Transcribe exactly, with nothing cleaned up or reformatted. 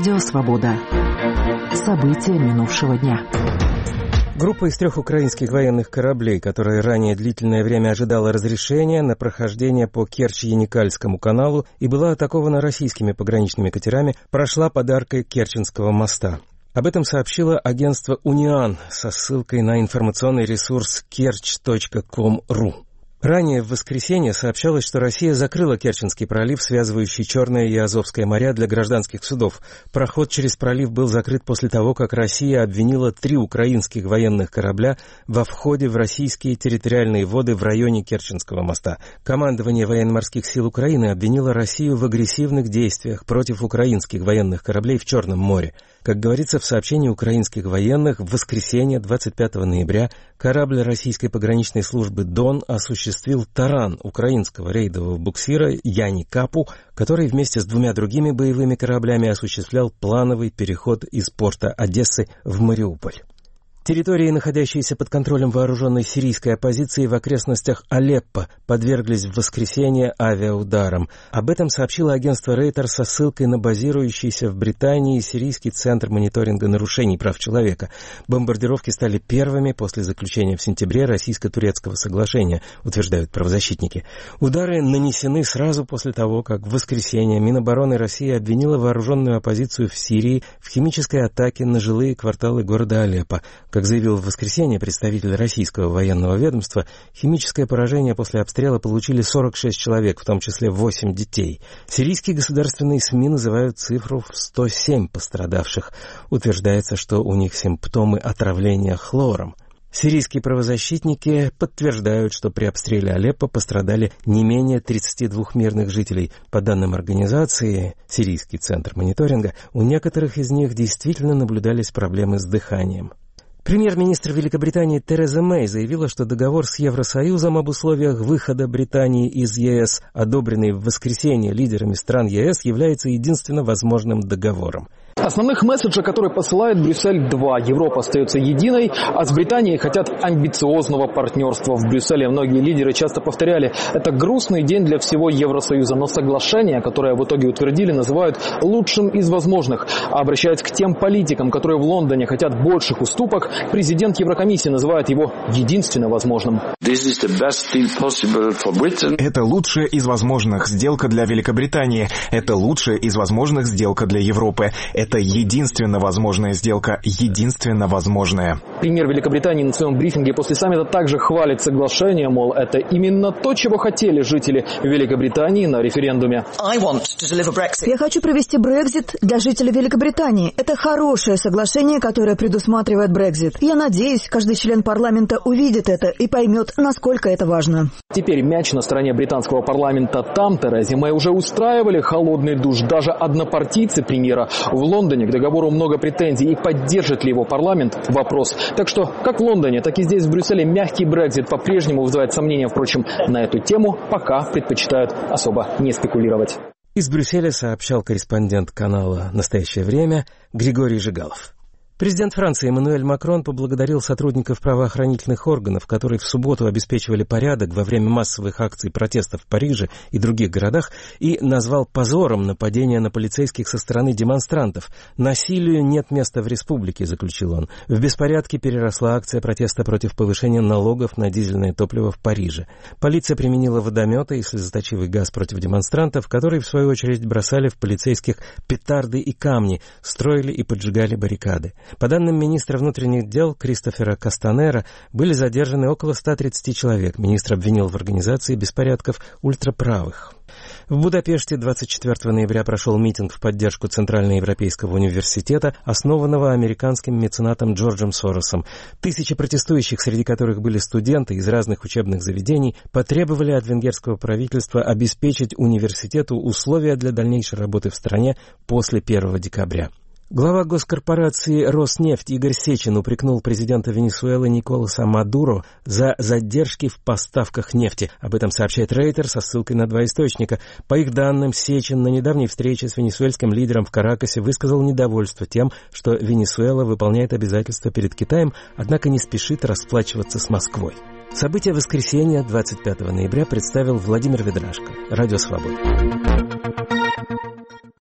Радио «Свобода». События минувшего дня. Группа из трех украинских военных кораблей, которая ранее длительное время ожидала разрешения на прохождение по Керчь-Яникальскому каналу и была атакована российскими пограничными катерами, прошла под аркой Керченского моста. Об этом сообщило агентство «Униан» со ссылкой на информационный ресурс керчь точка ком точка ру. Ранее в воскресенье сообщалось, что Россия закрыла Керченский пролив, связывающий Черное и Азовское моря для гражданских судов. Проход через пролив был закрыт после того, как Россия обвинила три украинских военных корабля во входе в российские территориальные воды в районе Керченского моста. Командование военно-морских сил Украины обвинило Россию в агрессивных действиях против украинских военных кораблей в Черном море. Как говорится в сообщении украинских военных, в воскресенье двадцать пятого ноября корабль российской пограничной службы «Дон» осуществил таран украинского рейдового буксира «Яни Капу», который вместе с двумя другими боевыми кораблями осуществлял плановый переход из порта Одессы в Мариуполь. Территории, находящиеся под контролем вооруженной сирийской оппозиции в окрестностях Алеппо, подверглись в воскресенье авиаударам. Об этом сообщило агентство Рейтер со ссылкой на базирующийся в Британии Сирийский центр мониторинга нарушений прав человека. Бомбардировки стали первыми после заключения в сентябре российско-турецкого соглашения, утверждают правозащитники. Удары нанесены сразу после того, как в воскресенье Минобороны России обвинила вооруженную оппозицию в Сирии в химической атаке на жилые кварталы города Алеппо. Как заявил в воскресенье представитель российского военного ведомства, химическое поражение после обстрела получили сорок шесть человек, в том числе восемь детей. Сирийские государственные СМИ называют цифру в сто семь пострадавших. Утверждается, что у них симптомы отравления хлором. Сирийские правозащитники подтверждают, что при обстреле Алеппо пострадали не менее тридцати двух мирных жителей. По данным организации «Сирийский центр мониторинга», у некоторых из них действительно наблюдались проблемы с дыханием. Премьер-министр Великобритании Тереза Мэй заявила, что договор с Евросоюзом об условиях выхода Британии из ЕС, одобренный в воскресенье лидерами стран ЕС, является единственно возможным договором. Основных месседжей, которые посылает Брюссель, два. Европа остается единой, а с Британией хотят амбициозного партнерства. В Брюсселе многие лидеры часто повторяли, это грустный день для всего Евросоюза, но соглашение, которое в итоге утвердили, называют лучшим из возможных. А обращаясь к тем политикам, которые в Лондоне хотят больших уступок, президент Еврокомиссии называет его единственно возможным. Это лучшая из возможных сделка для Великобритании. Это лучшая из возможных сделка для Европы. Это единственно возможная сделка, единственно возможная. Премьер Великобритании на своем брифинге после саммита также хвалит соглашение, мол, это именно то, чего хотели жители Великобритании на референдуме. Я хочу провести Брексит для жителей Великобритании. Это хорошее соглашение, которое предусматривает Брексит. Я надеюсь, каждый член парламента увидит это и поймет, насколько это важно. Теперь мяч на стороне британского парламента. Там Терезе Мэй уже устраивали холодный душ. Даже однопартийцы премьера в Лондоне к договору много претензий, и поддержит ли его парламент – вопрос. Так что, как в Лондоне, так и здесь, в Брюсселе, мягкий Брексит по-прежнему вызывает сомнения. Впрочем, на эту тему пока предпочитают особо не спекулировать. Из Брюсселя сообщал корреспондент канала «Настоящее время» Григорий Жигалов. Президент Франции Эммануэль Макрон поблагодарил сотрудников правоохранительных органов, которые в субботу обеспечивали порядок во время массовых акций протеста в Париже и других городах, и назвал позором нападение на полицейских со стороны демонстрантов. «Насилию нет места в республике», — заключил он. В беспорядке переросла акция протеста против повышения налогов на дизельное топливо в Париже. Полиция применила водометы и слезоточивый газ против демонстрантов, которые, в свою очередь, бросали в полицейских петарды и камни, строили и поджигали баррикады. По данным министра внутренних дел Кристофера Кастанера, были задержаны около ста тридцати человек. Министр обвинил в организации беспорядков ультраправых. В Будапеште двадцать четвёртого ноября прошел митинг в поддержку Центральноевропейского университета, основанного американским меценатом Джорджем Соросом. Тысячи протестующих, среди которых были студенты из разных учебных заведений, потребовали от венгерского правительства обеспечить университету условия для дальнейшей работы в стране после первого декабря. Глава госкорпорации «Роснефть» Игорь Сечин упрекнул президента Венесуэлы Николаса Мадуро за задержки в поставках нефти. Об этом сообщает Рейтер со ссылкой на два источника. По их данным, Сечин на недавней встрече с венесуэльским лидером в Каракасе высказал недовольство тем, что Венесуэла выполняет обязательства перед Китаем, однако не спешит расплачиваться с Москвой. События воскресенья двадцать пятого ноября представил Владимир Ведрашко. Радио «Свобода».